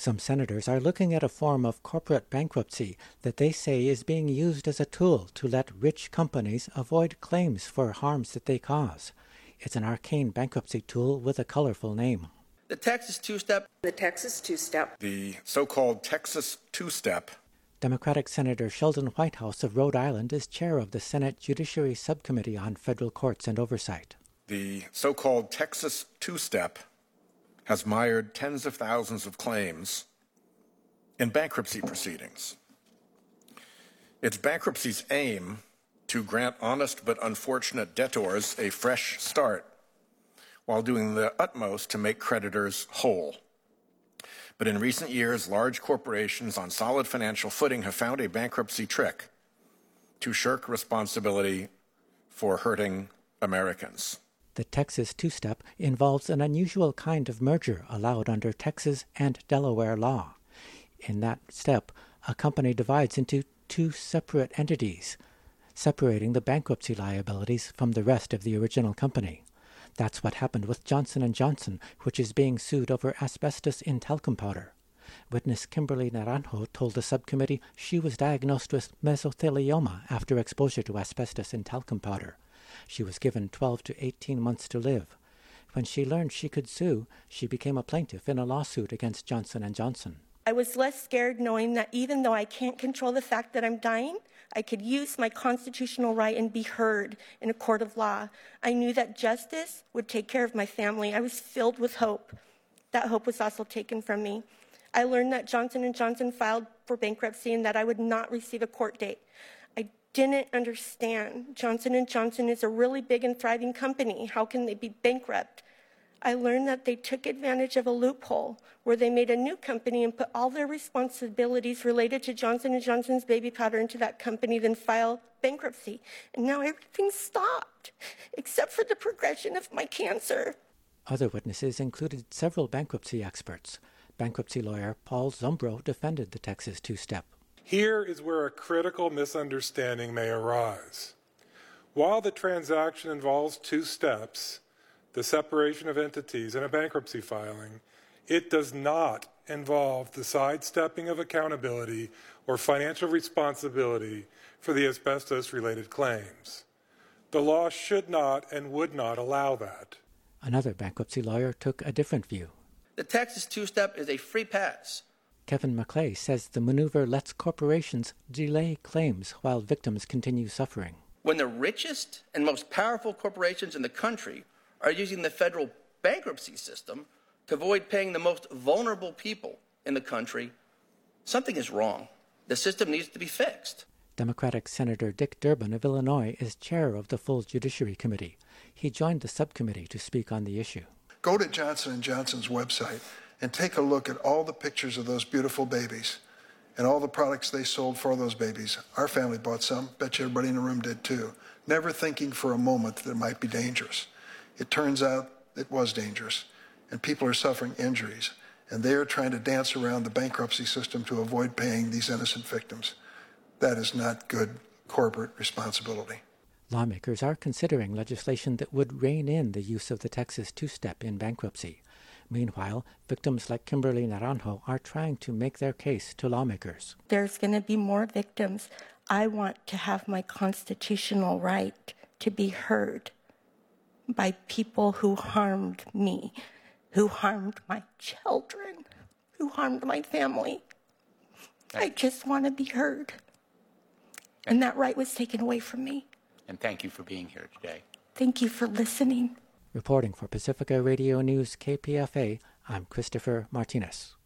Some senators are looking at a form of corporate bankruptcy that they say is being used as a tool to let rich companies avoid claims for harms that they cause. It's an arcane bankruptcy tool with a colorful name. The Texas two-step. The Texas two-step. The so-called Texas two-step. Democratic Senator Sheldon Whitehouse of Rhode Island is chair of the Senate Judiciary Subcommittee on Federal Courts and Oversight. The so-called Texas two-step has mired tens of thousands of claims in bankruptcy proceedings. It's bankruptcy's aim to grant honest but unfortunate debtors a fresh start while doing the utmost to make creditors whole. But in recent years, large corporations on solid financial footing have found a bankruptcy trick to shirk responsibility for hurting Americans. The Texas two-step involves an unusual kind of merger allowed under Texas and Delaware law. In that step, a company divides into two separate entities, separating the bankruptcy liabilities from the rest of the original company. That's what happened with Johnson & Johnson, which is being sued over asbestos in talcum powder. Witness Kimberly Naranjo told the subcommittee she was diagnosed with mesothelioma after exposure to asbestos in talcum powder. She was given 12 to 18 months to live. When she learned she could sue, she became a plaintiff in a lawsuit against Johnson & Johnson. I was less scared knowing that even though I can't control the fact that I'm dying, I could use my constitutional right and be heard in a court of law. I knew that justice would take care of my family. I was filled with hope. That hope was also taken from me. I learned that Johnson & Johnson filed for bankruptcy and that I would not receive a court date. I didn't understand. Johnson & Johnson is a really big and thriving company. How can they be bankrupt? I learned that they took advantage of a loophole where they made a new company and put all their responsibilities related to Johnson & Johnson's baby powder into that company, then filed bankruptcy. And now everything's stopped, except for the progression of my cancer. Other witnesses included several bankruptcy experts. Bankruptcy lawyer Paul Zumbro defended the Texas two-step. Here is where a critical misunderstanding may arise. While the transaction involves two steps, the separation of entities and a bankruptcy filing, it does not involve the sidestepping of accountability or financial responsibility for the asbestos-related claims. The law should not and would not allow that. Another bankruptcy lawyer took a different view. The Texas two-step is a free pass. Kevin McClay says the maneuver lets corporations delay claims while victims continue suffering. When the richest and most powerful corporations in the country are using the federal bankruptcy system to avoid paying the most vulnerable people in the country, something is wrong. The system needs to be fixed. Democratic Senator Dick Durbin of Illinois is chair of the full Judiciary Committee. He joined the subcommittee to speak on the issue. Go to Johnson & Johnson's website and take a look at all the pictures of those beautiful babies and all the products they sold for those babies. Our family bought some. Bet you everybody in the room did too. Never thinking for a moment that it might be dangerous. It turns out it was dangerous, and people are suffering injuries, and they are trying to dance around the bankruptcy system to avoid paying these innocent victims. That is not good corporate responsibility. Lawmakers are considering legislation that would rein in the use of the Texas two-step in bankruptcy. Meanwhile, victims like Kimberly Naranjo are trying to make their case to lawmakers. There's going to be more victims. I want to have my constitutional right to be heard by people who harmed me, who harmed my children, who harmed my family. I just want to be heard. And that right was taken away from me. And thank you for being here today. Thank you for listening. Reporting for Pacifica Radio News KPFA, I'm Christopher Martinez.